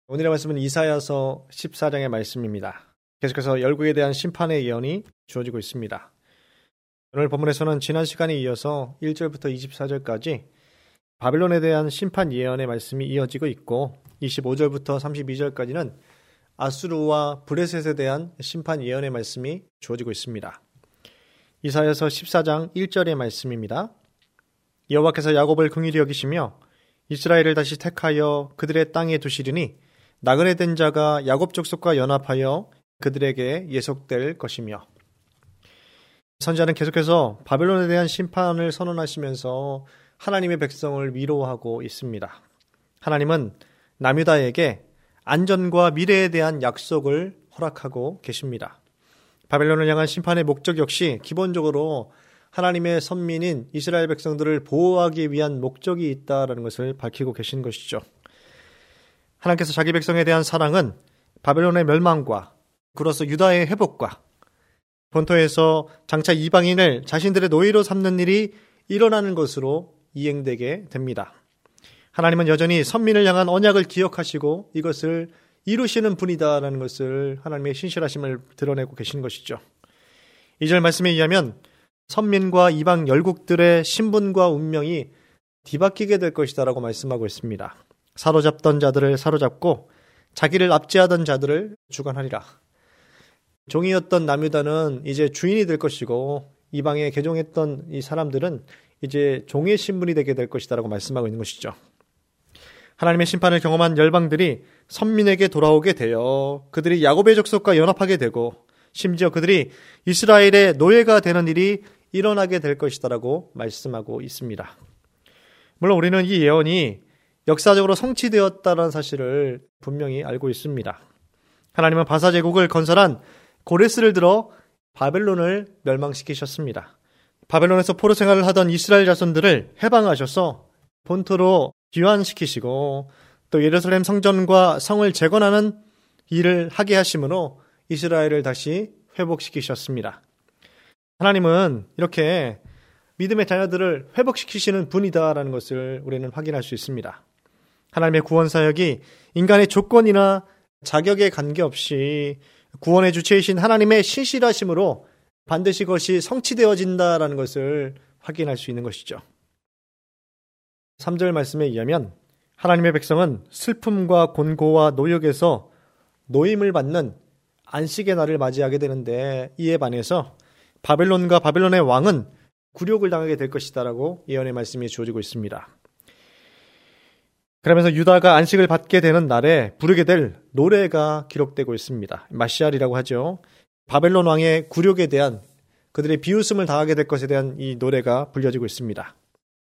오늘의 말씀은 이사야서 14장의 말씀입니다. 계속해서 열국에 대한 심판의 예언이 주어지고 있습니다. 오늘 본문에서는 지난 시간에 이어서 1절부터 24절까지 바벨론에 대한 심판 예언의 말씀이 이어지고 있고 25절부터 32절까지는 아수르와 브레셋에 대한 심판 예언의 말씀이 주어지고 있습니다. 이사야서 14장 1절의 말씀입니다. 여호와께서 야곱을 긍휼히 여기시며 이스라엘을 다시 택하여 그들의 땅에 두시리니 나그네 된 자가 야곱 족속과 연합하여 그들에게 예속될 것이며. 선지자는 계속해서 바벨론에 대한 심판을 선언하시면서 하나님의 백성을 위로하고 있습니다. 하나님은 남유다에게 안전과 미래에 대한 약속을 허락하고 계십니다. 바벨론을 향한 심판의 목적 역시 기본적으로 하나님의 선민인 이스라엘 백성들을 보호하기 위한 목적이 있다는 것을 밝히고 계신 것이죠. 하나님께서 자기 백성에 대한 사랑은 바벨론의 멸망과 그로서 유다의 회복과 본토에서 장차 이방인을 자신들의 노예로 삼는 일이 일어나는 것으로 이행되게 됩니다. 하나님은 여전히 선민을 향한 언약을 기억하시고 이것을 이루시는 분이다라는 것을 하나님의 신실하심을 드러내고 계신 것이죠. 2절 말씀에 의하면 선민과 이방 열국들의 신분과 운명이 뒤바뀌게 될 것이다 라고 말씀하고 있습니다. 사로잡던 자들을 사로잡고 자기를 압제하던 자들을 주관하리라. 종이었던 남유다는 이제 주인이 될 것이고 이방에 개종했던 이 사람들은 이제 종의 신분이 되게 될 것이다 라고 말씀하고 있는 것이죠. 하나님의 심판을 경험한 열방들이 선민에게 돌아오게 되어 그들이 야곱의 족속과 연합하게 되고 심지어 그들이 이스라엘의 노예가 되는 일이 일어나게 될 것이다 라고 말씀하고 있습니다. 물론 우리는 이 예언이 역사적으로 성취되었다는 사실을 분명히 알고 있습니다. 하나님은 바사 제국을 건설한 고레스를 들어 바벨론을 멸망시키셨습니다. 바벨론에서 포로 생활을 하던 이스라엘 자손들을 해방하셔서 본토로 귀환시키시고 또 예루살렘 성전과 성을 재건하는 일을 하게 하심으로 이스라엘을 다시 회복시키셨습니다. 하나님은 이렇게 믿음의 자녀들을 회복시키시는 분이다라는 것을 우리는 확인할 수 있습니다. 하나님의 구원 사역이 인간의 조건이나 자격에 관계없이 구원의 주체이신 하나님의 신실하심으로 반드시 그것이 성취되어진다라는 것을 확인할 수 있는 것이죠. 3절 말씀에 의하면 하나님의 백성은 슬픔과 곤고와 노역에서 노임을 받는 안식의 날을 맞이하게 되는데 이에 반해서 바벨론과 바벨론의 왕은 굴욕을 당하게 될 것이다 라고 예언의 말씀이 주어지고 있습니다. 그러면서 유다가 안식을 받게 되는 날에 부르게 될 노래가 기록되고 있습니다. 마시알이라고 하죠. 바벨론 왕의 굴욕에 대한 그들의 비웃음을 당하게 될 것에 대한 이 노래가 불려지고 있습니다.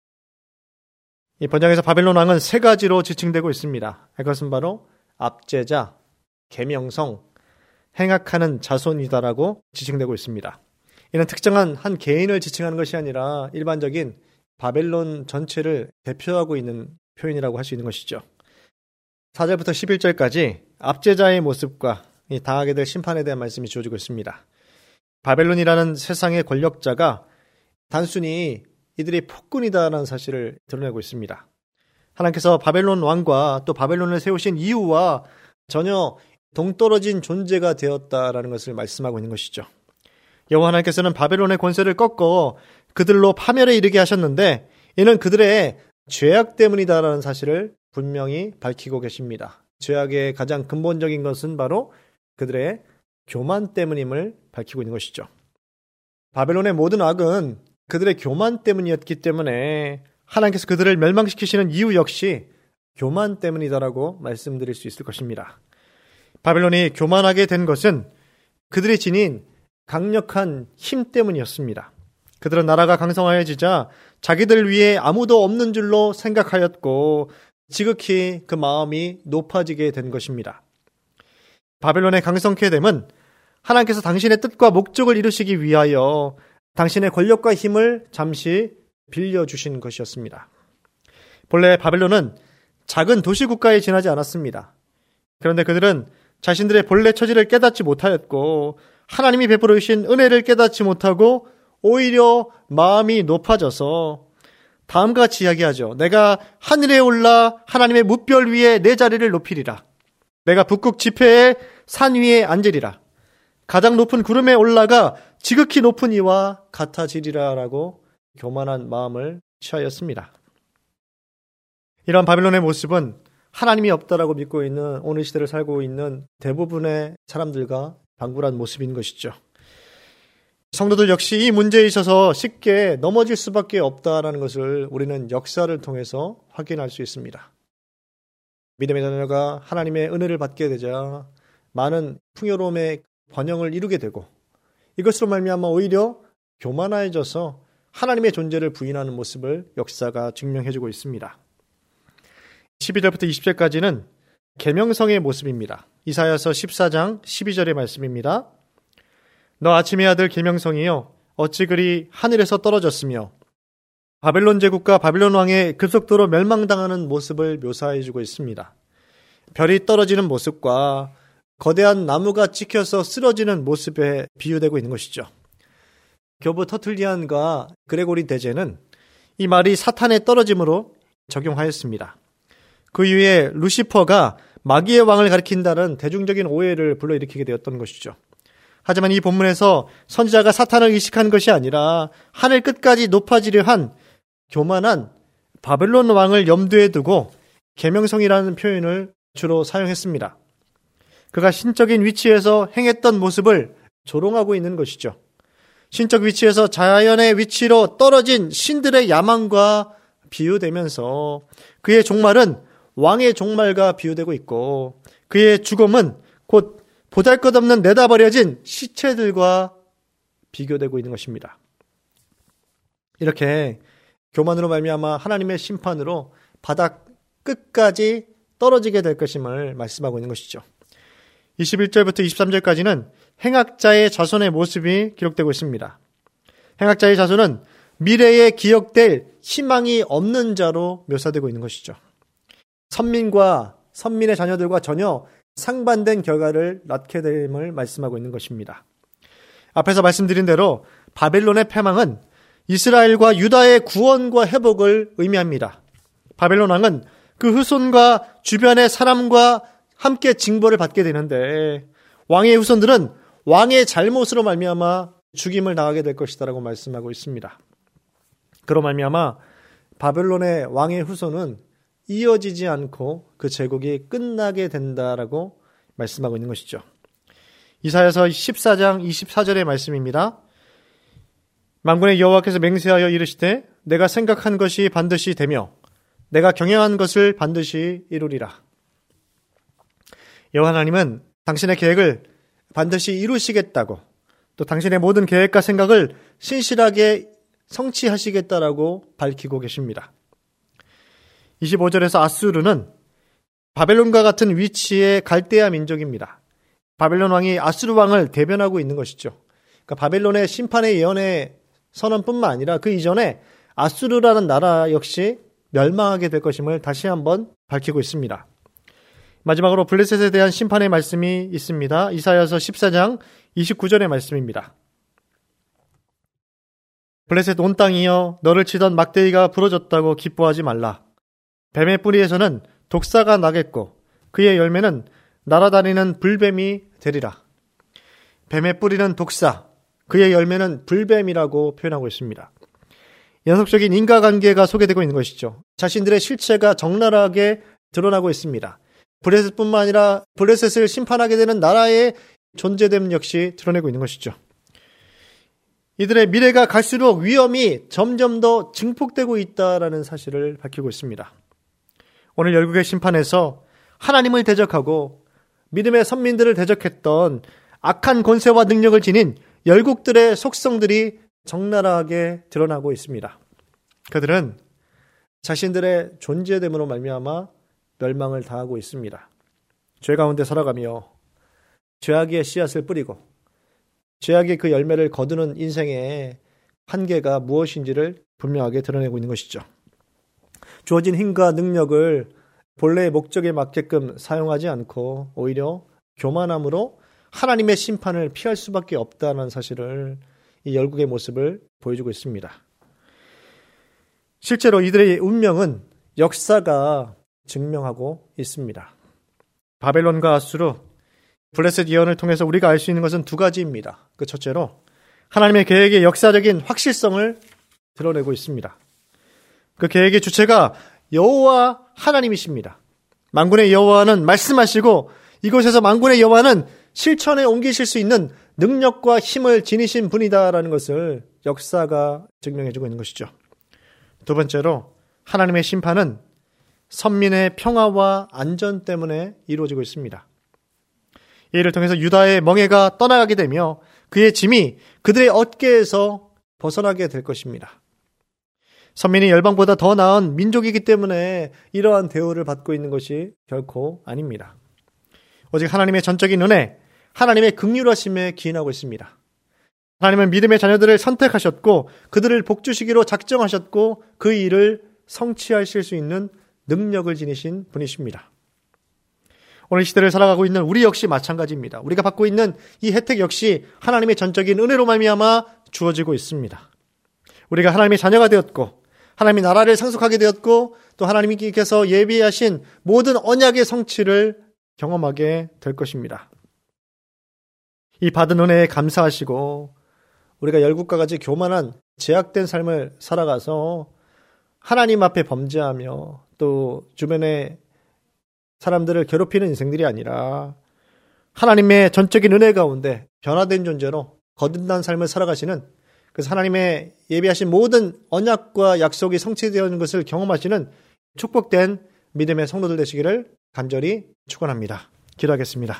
이 번역에서 바벨론 왕은 세 가지로 지칭되고 있습니다. 그것은 바로 압제자, 계명성, 행악하는 자손이다라고 지칭되고 있습니다. 이는 특정한 한 개인을 지칭하는 것이 아니라 일반적인 바벨론 전체를 대표하고 있는 표현이라고 할 수 있는 것이죠. 4절부터 11절까지 압제자의 모습과 당하게 될 심판에 대한 말씀이 주어지고 있습니다. 바벨론이라는 세상의 권력자가 단순히 이들이 폭군이다라는 사실을 드러내고 있습니다. 하나님께서 바벨론 왕과 또 바벨론을 세우신 이유와 전혀 동떨어진 존재가 되었다라는 것을 말씀하고 있는 것이죠. 여호와 하나님께서는 바벨론의 권세를 꺾어 그들로 파멸에 이르게 하셨는데 이는 그들의 죄악 때문이다라는 사실을 분명히 밝히고 계십니다. 죄악의 가장 근본적인 것은 바로 그들의 교만 때문임을 밝히고 있는 것이죠. 바벨론의 모든 악은 그들의 교만 때문이었기 때문에 하나님께서 그들을 멸망시키시는 이유 역시 교만 때문이다라고 말씀드릴 수 있을 것입니다. 바벨론이 교만하게 된 것은 그들이 지닌 강력한 힘 때문이었습니다. 그들은 나라가 강성하여지자 자기들 위에 아무도 없는 줄로 생각하였고 지극히 그 마음이 높아지게 된 것입니다. 바벨론의 강성케 됨은 하나님께서 당신의 뜻과 목적을 이루시기 위하여 당신의 권력과 힘을 잠시 빌려주신 것이었습니다. 본래 바벨론은 작은 도시국가에 지나지 않았습니다. 그런데 그들은 자신들의 본래 처지를 깨닫지 못하였고 하나님이 베풀어 주신 은혜를 깨닫지 못하고 오히려 마음이 높아져서 다음과 같이 이야기하죠. 내가 하늘에 올라 하나님의 뭇별 위에 내 자리를 높이리라. 내가 북극 지폐의 산 위에 앉으리라. 가장 높은 구름에 올라가 지극히 높은 이와 같아지리라 라고 교만한 마음을 취하였습니다. 이런 바벨론의 모습은 하나님이 없다라고 믿고 있는 오늘 시대를 살고 있는 대부분의 사람들과 방불한 모습인 것이죠. 성도들 역시 이 문제에 있어서 쉽게 넘어질 수밖에 없다라는 것을 우리는 역사를 통해서 확인할 수 있습니다. 믿음의 자녀가 하나님의 은혜를 받게 되자 많은 풍요로움의 번영을 이루게 되고 이것으로 말미암아 오히려 교만해져서 하나님의 존재를 부인하는 모습을 역사가 증명해주고 있습니다. 12절부터 20절까지는 계명성의 모습입니다. 이사야서 14장 12절의 말씀입니다. 너 아침의 아들 계명성이여 어찌 그리 하늘에서 떨어졌으며 바벨론 제국과 바벨론 왕의 급속도로 멸망당하는 모습을 묘사해주고 있습니다. 별이 떨어지는 모습과 거대한 나무가 찍혀서 쓰러지는 모습에 비유되고 있는 것이죠. 교부 터툴리안과 그레고리 대제는 이 말이 사탄의 떨어짐으로 적용하였습니다. 그 이후에 루시퍼가 마귀의 왕을 가리킨다는 대중적인 오해를 불러일으키게 되었던 것이죠. 하지만 이 본문에서 선지자가 사탄을 의식한 것이 아니라 하늘 끝까지 높아지려 한 교만한 바벨론 왕을 염두에 두고 계명성이라는 표현을 주로 사용했습니다. 그가 신적인 위치에서 행했던 모습을 조롱하고 있는 것이죠. 신적 위치에서 자연의 위치로 떨어진 신들의 야망과 비유되면서 그의 종말은 왕의 종말과 비유되고 있고 그의 죽음은 곧 보잘것없는 내다버려진 시체들과 비교되고 있는 것입니다. 이렇게 교만으로 말미암아 하나님의 심판으로 바닥 끝까지 떨어지게 될 것임을 말씀하고 있는 것이죠. 21절부터 23절까지는 행악자의 자손의 모습이 기록되고 있습니다. 행악자의 자손은 미래에 기억될 희망이 없는 자로 묘사되고 있는 것이죠. 선민과 선민의 자녀들과 전혀 상반된 결과를 낳게 됨을 말씀하고 있는 것입니다. 앞에서 말씀드린 대로 바벨론의 패망은 이스라엘과 유다의 구원과 회복을 의미합니다. 바벨론 왕은 그 후손과 주변의 사람과 함께 징벌을 받게 되는데 왕의 후손들은 왕의 잘못으로 말미암아 죽임을 당하게 될 것이다라고 말씀하고 있습니다. 그로 말미암아 바벨론의 왕의 후손은 이어지지 않고 그 제국이 끝나게 된다라고 말씀하고 있는 것이죠. 이사야서 14장 24절의 말씀입니다. 만군의 여호와께서 맹세하여 이르시되 내가 생각한 것이 반드시 되며 내가 경영한 것을 반드시 이루리라. 여호와 하나님은 당신의 계획을 반드시 이루시겠다고 또 당신의 모든 계획과 생각을 신실하게 성취하시겠다라고 밝히고 계십니다. 25절에서 아수르는 바벨론과 같은 위치의 갈대아 민족입니다. 바벨론 왕이 아수르 왕을 대변하고 있는 것이죠. 그러니까 바벨론의 심판의 예언의 선언뿐만 아니라 그 이전에 아수르라는 나라 역시 멸망하게 될 것임을 다시 한번 밝히고 있습니다. 마지막으로 블레셋에 대한 심판의 말씀이 있습니다. 이사야서 14장 29절의 말씀입니다. 블레셋 온 땅이여 너를 치던 막대기가 부러졌다고 기뻐하지 말라. 뱀의 뿌리에서는 독사가 나겠고 그의 열매는 날아다니는 불뱀이 되리라. 뱀의 뿌리는 독사, 그의 열매는 불뱀이라고 표현하고 있습니다. 연속적인 인과관계가 소개되고 있는 것이죠. 자신들의 실체가 적나라하게 드러나고 있습니다. 블레셋뿐만 아니라 블레셋을 심판하게 되는 나라의 존재됨 역시 드러내고 있는 것이죠. 이들의 미래가 갈수록 위험이 점점 더 증폭되고 있다는 사실을 밝히고 있습니다. 오늘 열국의 심판에서 하나님을 대적하고 믿음의 선민들을 대적했던 악한 권세와 능력을 지닌 열국들의 속성들이 적나라하게 드러나고 있습니다. 그들은 자신들의 존재됨으로 말미암아 멸망을 당하고 있습니다. 죄 가운데 살아가며 죄악의 씨앗을 뿌리고 죄악의 그 열매를 거두는 인생의 한계가 무엇인지를 분명하게 드러내고 있는 것이죠. 주어진 힘과 능력을 본래의 목적에 맞게끔 사용하지 않고 오히려 교만함으로 하나님의 심판을 피할 수밖에 없다는 사실을 이 열국의 모습을 보여주고 있습니다. 실제로 이들의 운명은 역사가 증명하고 있습니다. 바벨론과 아수르, 블레셋 예언을 통해서 우리가 알 수 있는 것은 두 가지입니다. 그 첫째로 하나님의 계획의 역사적인 확실성을 드러내고 있습니다. 그 계획의 주체가 여호와 하나님이십니다. 만군의 여호와는 말씀하시고 이곳에서 만군의 여호와는 실천에 옮기실 수 있는 능력과 힘을 지니신 분이다라는 것을 역사가 증명해주고 있는 것이죠. 두 번째로 하나님의 심판은 선민의 평화와 안전 때문에 이루어지고 있습니다. 이를 통해서 유다의 멍에가 떠나가게 되며 그의 짐이 그들의 어깨에서 벗어나게 될 것입니다. 선민이 열방보다 더 나은 민족이기 때문에 이러한 대우를 받고 있는 것이 결코 아닙니다. 오직 하나님의 전적인 은혜, 하나님의 긍휼하심에 기인하고 있습니다. 하나님은 믿음의 자녀들을 선택하셨고 그들을 복주시기로 작정하셨고 그 일을 성취하실 수 있는 능력을 지니신 분이십니다. 오늘 시대를 살아가고 있는 우리 역시 마찬가지입니다. 우리가 받고 있는 이 혜택 역시 하나님의 전적인 은혜로 말미암아 주어지고 있습니다. 우리가 하나님의 자녀가 되었고 하나님의 나라를 상속하게 되었고 또 하나님께서 예비하신 모든 언약의 성취를 경험하게 될 것입니다. 이 받은 은혜에 감사하시고 우리가 열국과 같이 교만한 제약된 삶을 살아가서 하나님 앞에 범죄하며 또 주변의 사람들을 괴롭히는 인생들이 아니라 하나님의 전적인 은혜 가운데 변화된 존재로 거듭난 삶을 살아가시는, 그래서 하나님의 예비하신 모든 언약과 약속이 성취되는 것을 경험하시는 축복된 믿음의 성도들 되시기를 간절히 축원합니다. 기도하겠습니다.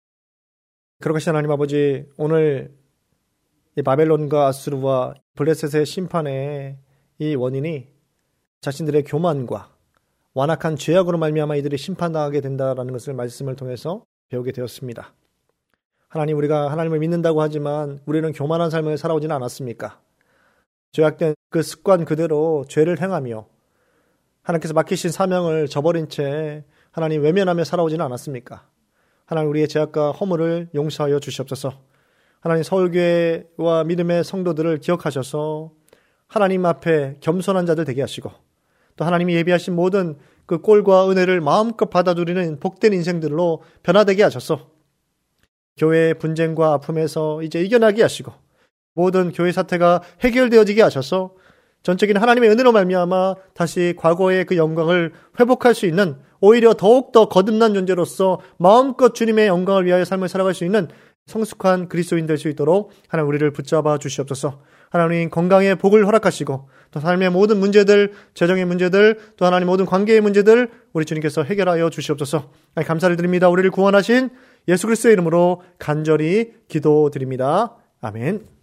그러가신 하나님 아버지, 오늘 이 바벨론과 아수르와 블레셋의 심판의 이 원인이 자신들의 교만과 완악한 죄악으로 말미암아 이들이 심판당하게 된다라는 것을 말씀을 통해서 배우게 되었습니다. 하나님, 우리가 하나님을 믿는다고 하지만 우리는 교만한 삶을 살아오지는 않았습니까? 죄악된 그 습관 그대로 죄를 행하며 하나님께서 맡기신 사명을 저버린 채 하나님 외면하며 살아오지는 않았습니까? 하나님, 우리의 죄악과 허물을 용서하여 주시옵소서. 하나님, 서울교회와 믿음의 성도들을 기억하셔서 하나님 앞에 겸손한 자들 되게 하시고 또 하나님이 예비하신 모든 그 꼴과 은혜를 마음껏 받아들이는 복된 인생들로 변화되게 하셔서 교회의 분쟁과 아픔에서 이제 이겨나게 하시고 모든 교회 사태가 해결되어지게 하셔서 전적인 하나님의 은혜로 말미암아 다시 과거의 그 영광을 회복할 수 있는, 오히려 더욱더 거듭난 존재로서 마음껏 주님의 영광을 위하여 삶을 살아갈 수 있는 성숙한 그리스도인 될 수 있도록 하나님 우리를 붙잡아 주시옵소서. 하나님 건강의 복을 허락하시고 또 삶의 모든 문제들, 재정의 문제들, 또 하나님 모든 관계의 문제들 우리 주님께서 해결하여 주시옵소서. 감사를 드립니다. 우리를 구원하신 예수 그리스도의 이름으로 간절히 기도드립니다. 아멘.